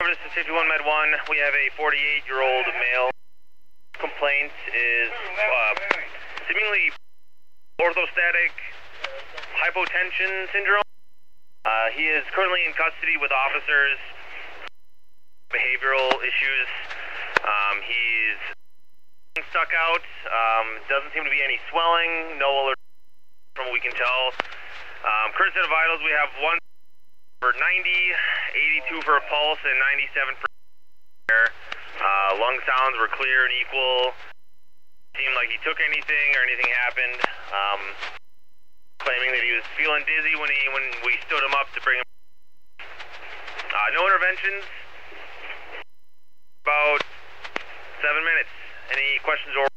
Service to 51 Med 1. We have a 48-year-old male. Complaint is seemingly orthostatic hypotension syndrome. He is currently in custody with officers. Behavioral issues. He's stuck out. Doesn't seem to be any swelling. No alert from what we can tell. Current set of vitals, we have 1 for 90, 82 for a pulse, and 97 for air. Lung sounds were clear and equal. Seemed like he took anything or anything happened. Claiming that he was feeling dizzy when we stood him up to bring him. No interventions. About 7 minutes. Any questions or